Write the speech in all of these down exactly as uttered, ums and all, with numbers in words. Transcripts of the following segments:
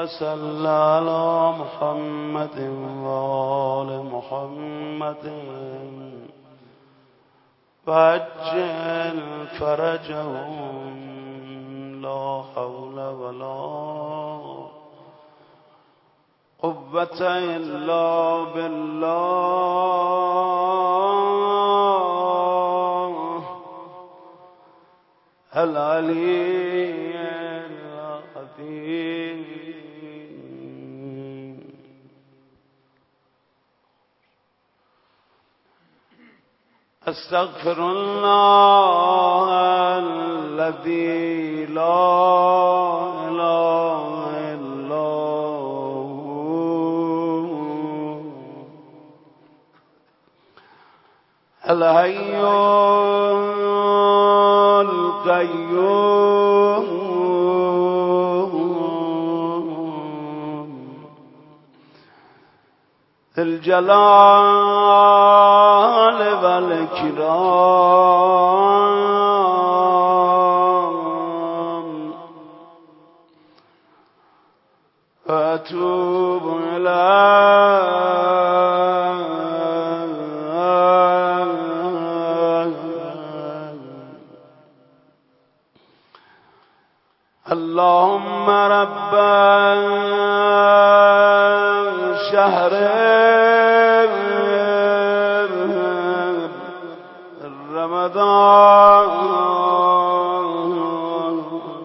صل على محمد وآل محمد وعجل فرجهم لا حول ولا قوة إلا بالله العلي العظيم. استغفر الله الذي لا إله إلا هو الحي القيوم ذي الجلال والإكرام وأتوب إليه. اللهم رب شهر رمضان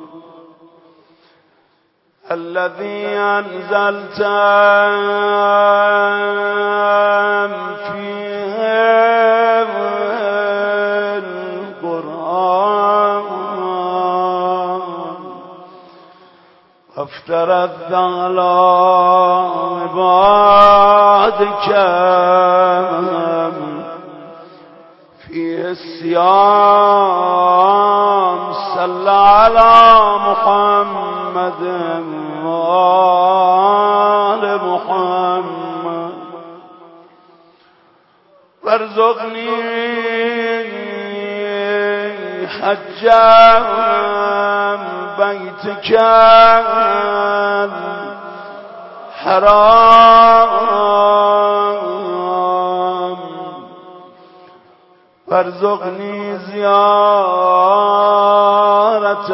الذي أنزلت فيه القرآن وافترضت على عبادك فيه الصيام. صل على محمد وآل محمد وارزقني حج بيتك الحرام وارزقني زيارة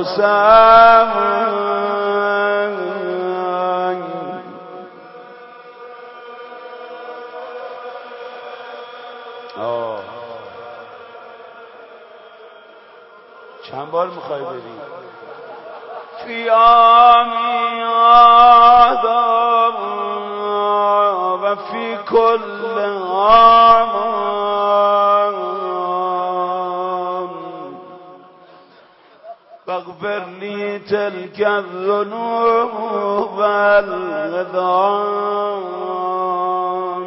الحسين. آه چند بار میخوای بری؟ فی آمی آدم و فی کل عام واغفر لي تلك الذنوب والعظام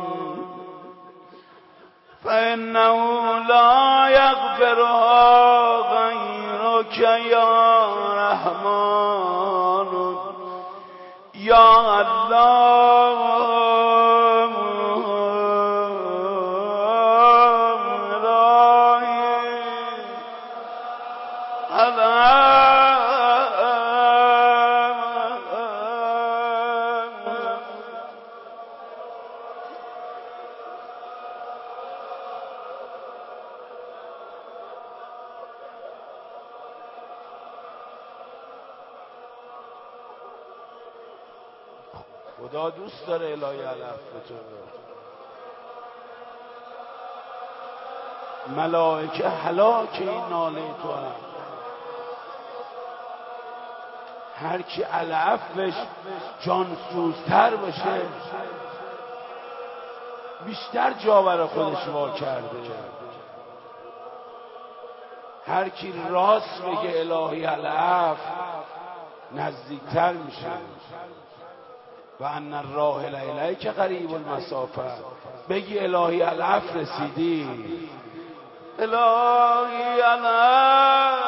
فإنه لا يغفرها غيرك يا رحمن يا الله. خدا دوست داره الهی علفتون رو. ملائکه هلاک این ناله تو هم. هر کی علفش جانسوزتر باشه بیشتر جا برای خودش وا کرده. هر کی راست بگه الهی علف نزدیکتر میشه. و ان الراحل الیک قریب المسافه. بگی الهی علف رسیدی. الهی علف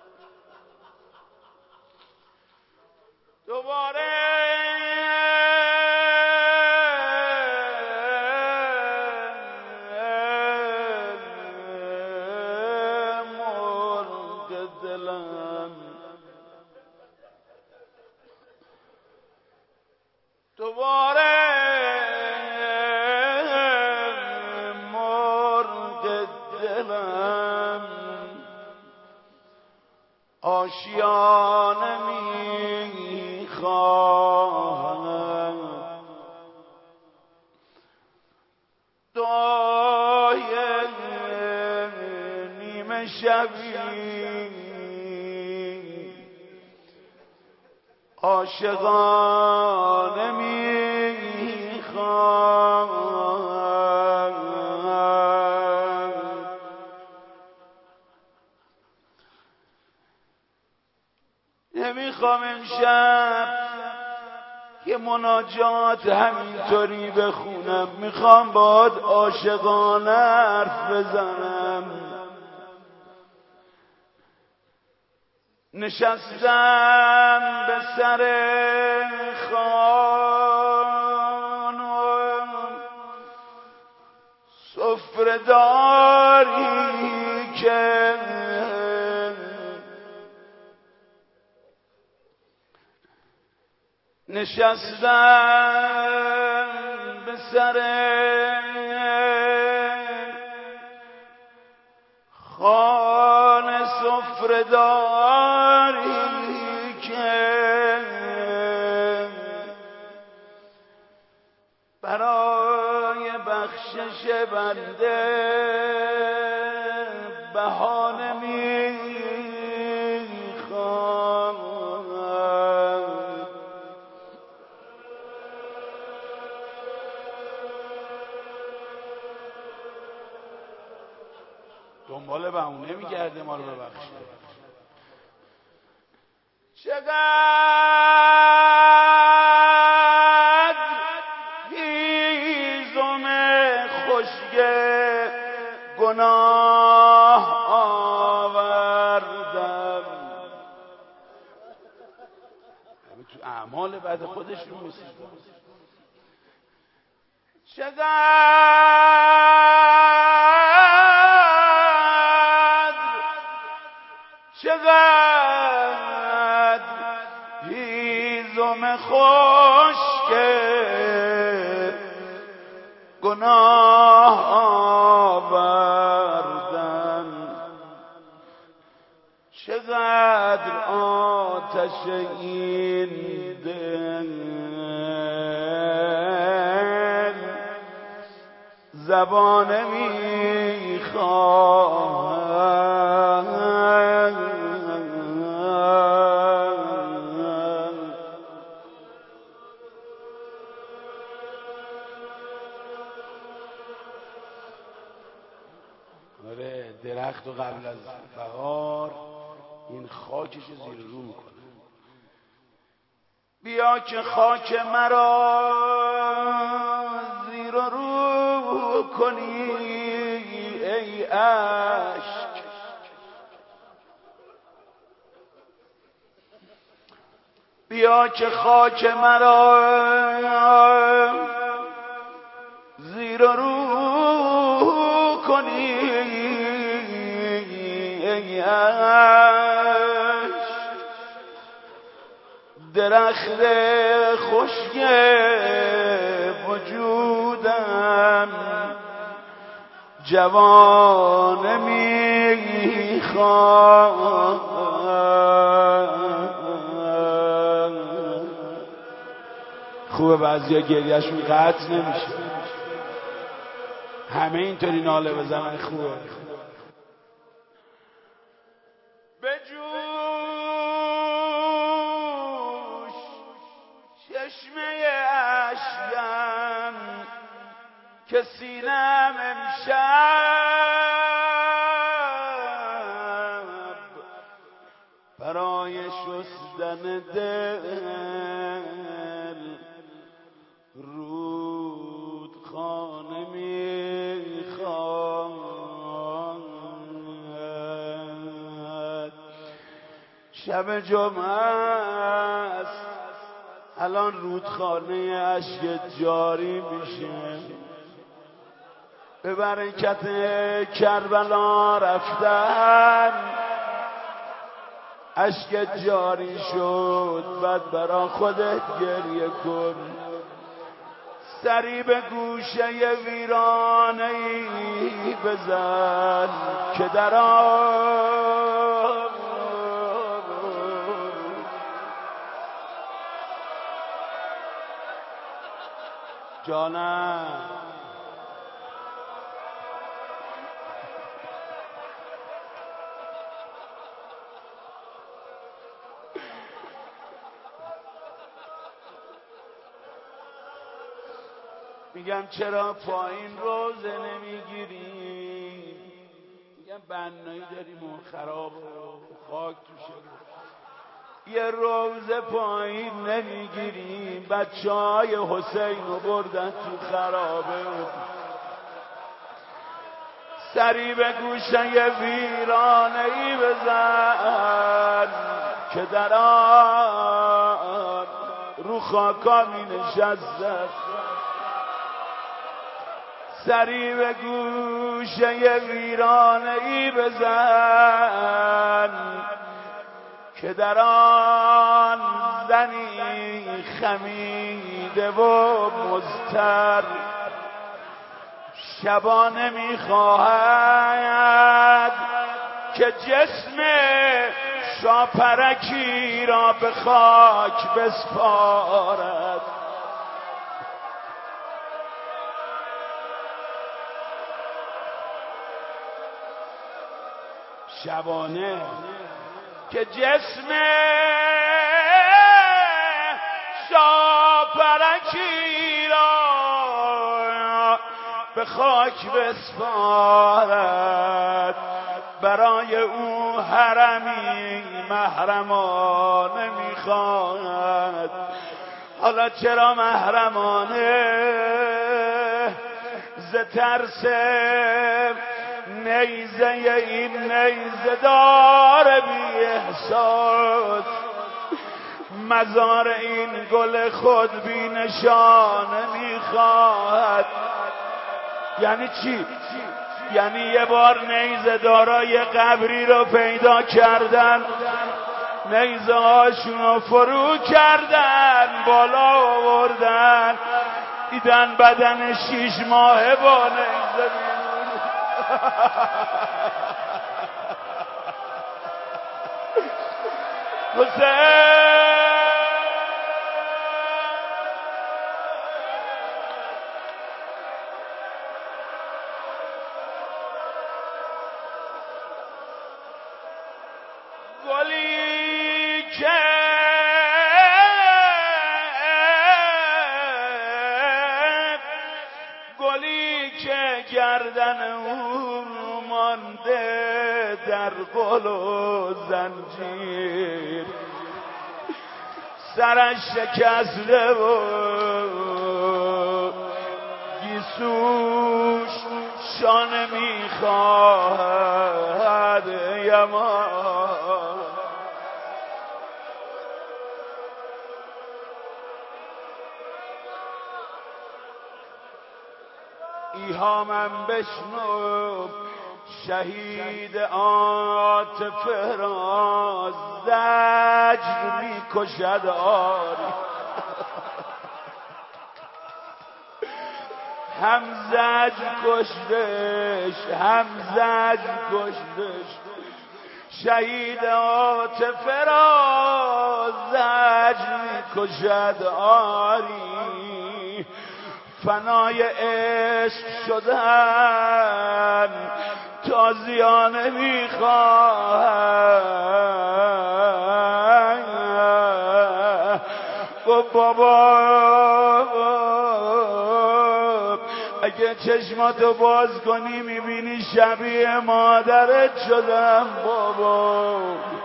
دوباره دوباره مرغ دلم آشیانه میخواهم، دعای نیمه شبی عاشقانه میخواهم. نمیخوام امشب یه مناجات همینطوری بخونم، میخوام باهات عاشقانه حرف بزنم. نشستم به سر خانم، سفره داری که نشستم به سر خانه، سفره داری که برای بخشش بنده بهانه میخوام. دنبال بهونه میگرده ما رو ببخشید. چقدر هیزم خشک گناه آوردم، همه تو اعمال بعد خودشون میسید. چقدر چقدر هیزم خشک گناه آوردم، چقدر آتش این دل زبانه میخواهم. آره، درخت و قبل از بهار این خاکش زیر رو میکنه. بیا که خاک مرا زیر رو کنی ای اشک، بیا که خاک مرا زیر رو کنی ای اشک. درخت خشک وجودم جوانه میخوام. خوبه بعضیا گریهشون قطع نمیشه، همه اینطوری ناله بزنن. خوبه بجوش چشمه اشکم که سینم امشب برای شستن دل رودخانه میخواد. شب جمعه است، الان رودخانه اشک جاری میشه. به برکت کربلا رفتن اشک جاری شد، بعد برا خودت گریه کن. سری به گوشه ویرانه ای بزن که در آن جانم میگم چرا پایین روزه نمیگیری؟ میگم بنایی داریم و خراب و خاک توشه، یه روزه پایین نمیگیریم؟ بچه های حسین رو بردن تو خرابه، سری به گوشه ویرانه ای بزن که در آن رو خاکا می نشسته، سری به گوشه ویرانه ای بزن که در آن زنی خمیده و مضطر شبانه میخواهد که جسم شاپرکی را به خاک بسپارد. شبانه که جسم شاپرکی را به خاک بسپارد، برای او حرمی محرمانه میخواهد. حالا چرا محرمانه؟ ز ترس نیزه این نیزه دار بی احساس، مزار این گل خود بی نشانه میخواهد. یعنی چی؟ یعنی یه بار نیزه دارای قبری رو پیدا کردن، نیزه هاشون رو فرو کردن، بالا آوردن، دیدن بدن شیش ماهه با نیزه حسین گلی که گلی که گردن او مانده در قل و زنجیر، سرش شکسته و گیسوش شانه میخواهد یما. ایهامم بشنو شهید عاطفه را زجر میکشد آری، هم زجر کشتش هم زجر کشتش، شهید عاطفه را زجر میکشد آری. فنای عشق شدن تازیانه میخواهد. گفت بابا اگه چشماتو باز کنی میبینی شبیه مادرت شدم بابا،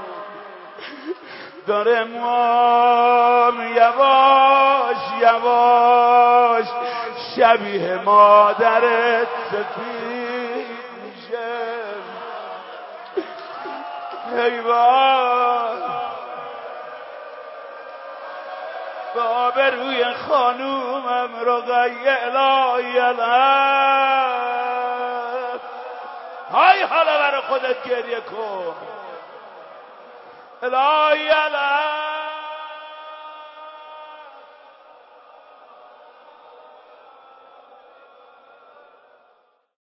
داره موام یواش یواش شبیه مادرت سفید میشه. حیوان به آبروی خانومم رقیه الهی الهی، های حالا برای خودت گریه کن الهی الهی